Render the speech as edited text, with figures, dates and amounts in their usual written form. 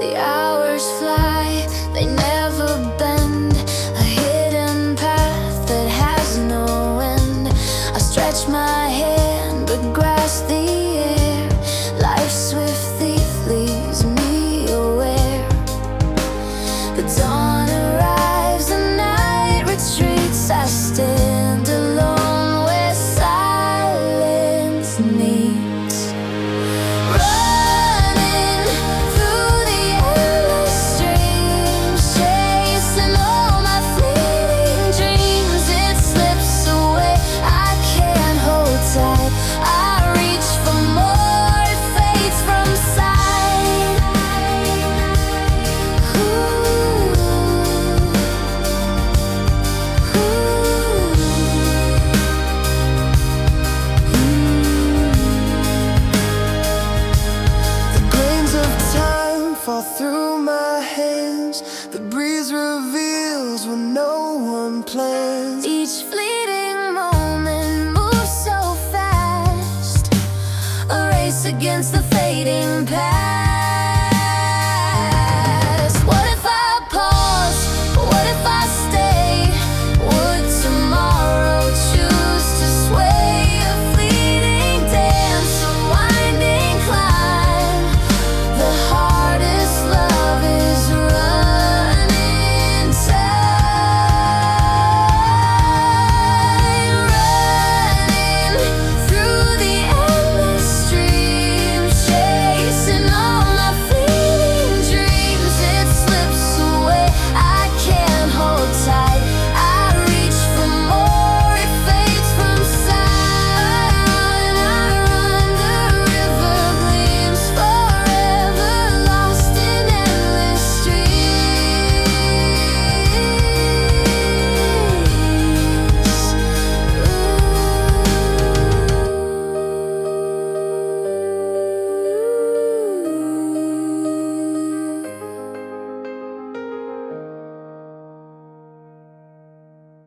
The hours fly, they never bend. A hidden path that has no end. I stretch my hand but grasp the air. Life swiftly leaves me aware. The dawn arrives, the night retreats. I stand alone where silence meets. Running through the endless streams, chasing all my fleeting dreams. It slips away, I can't hold tight. I reach for more, it fades from sight. Fall through my hands. The breeze reveals what no one plans. Each fleeting moment moves so fast, a race against the fading past.